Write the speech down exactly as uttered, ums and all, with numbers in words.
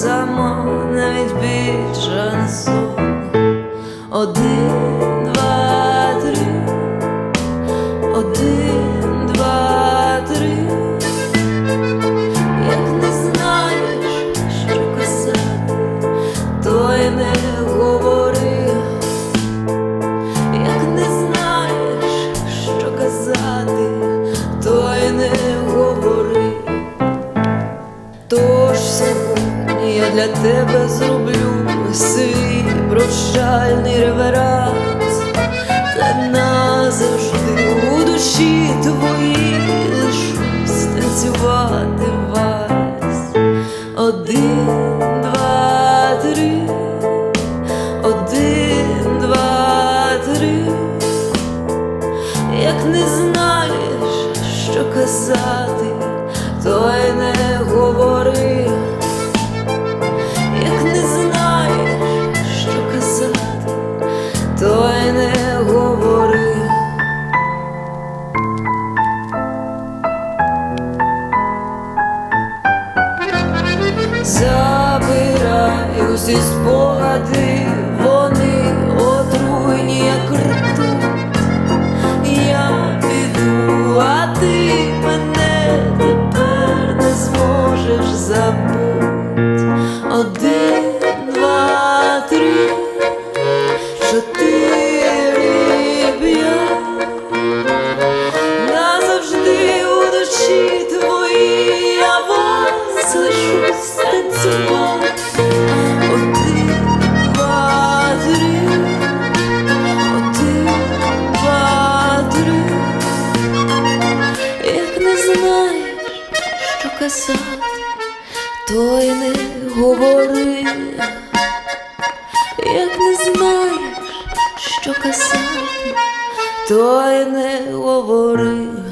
само, навіть більше не сон. Один, два, три, один, два, три. Як не знаєш, що казати, то й не говори. Як не знаєш, що казати, то й не говори. Тож сьогодні я для тебе зроблю свій прощальний реверанс, та назавжди у душі твоїй лишусь танцювати вальс. Один, два, три, один, два, три. Як не знаєш, що казати, то й не говори. Як не знаєш, що казати, то й не говори. Забирай усі спогади, вони отруйні, як ртуть. Я піду, а ти мене тепер не зможеш забути. Один, два, три, чотири, п'ять. Назавжди у душі твоїй я вас лишусь танцювати. Один, два, три, один, два, три. Як не знаєш, що казати, то й не говори. Як не знаєш, що казати, то й не говори.